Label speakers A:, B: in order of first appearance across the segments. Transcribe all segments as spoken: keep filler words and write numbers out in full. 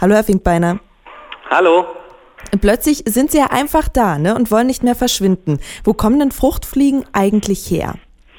A: Hallo, Herr Finkbeiner.
B: Hallo.
A: Plötzlich sind sie ja einfach da, ne, und wollen nicht mehr verschwinden. Wo kommen denn Fruchtfliegen eigentlich her?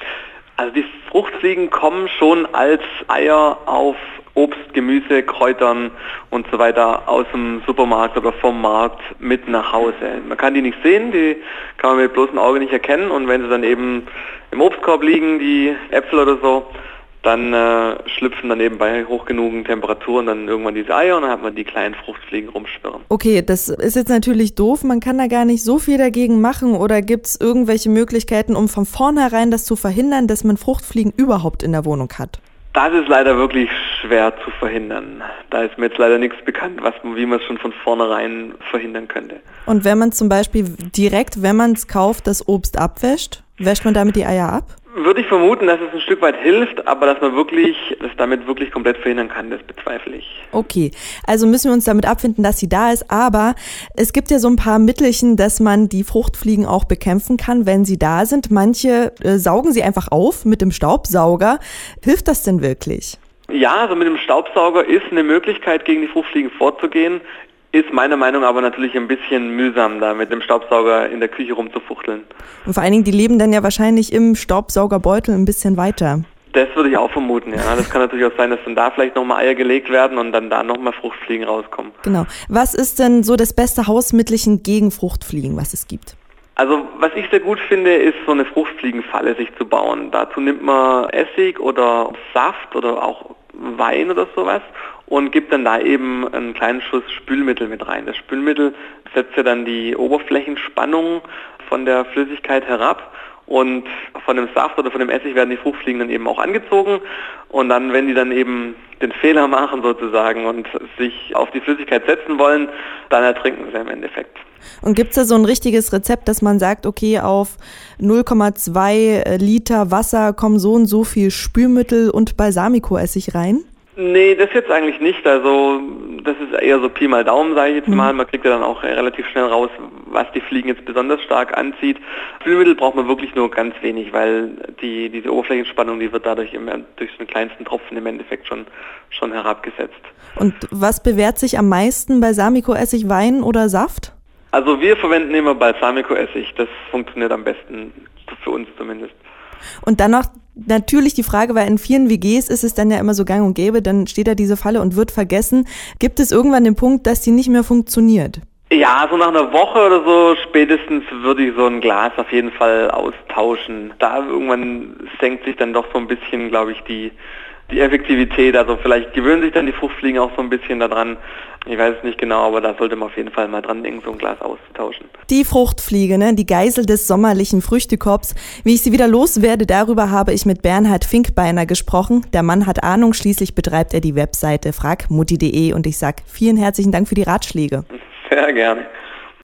B: Also die Fruchtfliegen kommen schon als Eier auf Obst, Gemüse, Kräutern und so weiter aus dem Supermarkt oder vom Markt mit nach Hause. Man kann die nicht sehen, die kann man mit bloßem Auge nicht erkennen, und wenn sie dann eben im Obstkorb liegen, die Äpfel oder so, dann äh, schlüpfen dann eben bei hoch genugen Temperaturen dann irgendwann diese Eier und dann hat man die kleinen Fruchtfliegen rumschwirren.
A: Okay, das ist jetzt natürlich doof, man kann da gar nicht so viel dagegen machen, oder gibt es irgendwelche Möglichkeiten, um von vornherein das zu verhindern, dass man Fruchtfliegen überhaupt in der Wohnung hat?
B: Das ist leider wirklich schwer zu verhindern. Da ist mir jetzt leider nichts bekannt, was, wie man es schon von vornherein verhindern könnte.
A: Und wenn man zum Beispiel direkt, wenn man es kauft, das Obst abwäscht, wäscht man damit die Eier ab?
B: Würde ich vermuten, dass es ein Stück weit hilft, aber dass man wirklich, das damit wirklich komplett verhindern kann, das bezweifle ich.
A: Okay, also müssen wir uns damit abfinden, dass sie da ist, aber es gibt ja so ein paar Mittelchen, dass man die Fruchtfliegen auch bekämpfen kann, wenn sie da sind. Manche äh, saugen sie einfach auf mit dem Staubsauger. Hilft das denn wirklich?
B: Ja, also mit dem Staubsauger ist eine Möglichkeit, gegen die Fruchtfliegen vorzugehen. Ist meiner Meinung nach aber natürlich ein bisschen mühsam, da mit dem Staubsauger in der Küche rumzufuchteln.
A: Und vor allen Dingen, die leben dann ja wahrscheinlich im Staubsaugerbeutel ein bisschen weiter.
B: Das würde ich auch vermuten, ja. Das kann natürlich auch sein, dass dann da vielleicht nochmal Eier gelegt werden und dann da nochmal Fruchtfliegen rauskommen.
A: Genau. Was ist denn so das beste Hausmittelchen gegen Fruchtfliegen, was es gibt?
B: Also was ich sehr gut finde, ist so eine Fruchtfliegenfalle sich zu bauen. Dazu nimmt man Essig oder Saft oder auch Wein oder sowas und gibt dann da eben einen kleinen Schuss Spülmittel mit rein. Das Spülmittel setzt ja dann die Oberflächenspannung von der Flüssigkeit herab, und von dem Saft oder von dem Essig werden die Fruchtfliegen dann eben auch angezogen, und dann, wenn die dann eben den Fehler machen sozusagen und sich auf die Flüssigkeit setzen wollen, dann ertrinken sie im Endeffekt.
A: Und gibt es da so ein richtiges Rezept, dass man sagt, okay, auf null Komma zwei Liter Wasser kommen so und so viel Spülmittel und Balsamico-Essig rein?
B: Nee, das jetzt eigentlich nicht. Also das ist eher so Pi mal Daumen, sage ich jetzt mal. Man kriegt ja dann auch relativ schnell raus, was die Fliegen jetzt besonders stark anzieht. Spülmittel braucht man wirklich nur ganz wenig, weil die diese Oberflächenspannung, die wird dadurch immer durch den kleinsten Tropfen im Endeffekt schon schon herabgesetzt.
A: Und was bewährt sich am meisten, Balsamico-Essig, Wein oder Saft?
B: Also wir verwenden immer Balsamico-Essig. Das funktioniert am besten, für uns zumindest.
A: Und dann noch natürlich die Frage, weil in vielen W Gs ist es dann ja immer so gang und gäbe, dann steht da diese Falle und wird vergessen. Gibt es irgendwann den Punkt, dass die nicht mehr funktioniert?
B: Ja, so nach einer Woche oder so spätestens würde ich so ein Glas auf jeden Fall austauschen. Da irgendwann senkt sich dann doch so ein bisschen, glaube ich, die die Effektivität. Also vielleicht gewöhnen sich dann die Fruchtfliegen auch so ein bisschen daran. Ich weiß es nicht genau, aber da sollte man auf jeden Fall mal dran denken, so ein Glas auszutauschen.
A: Die Fruchtfliege, ne? Die Geisel des sommerlichen Früchtekorbs. Wie ich sie wieder loswerde, darüber habe ich mit Bernhard Finkbeiner gesprochen. Der Mann hat Ahnung, schließlich betreibt er die Webseite frag mutti punkt de, und ich sag vielen herzlichen Dank für die Ratschläge.
B: Sehr gerne.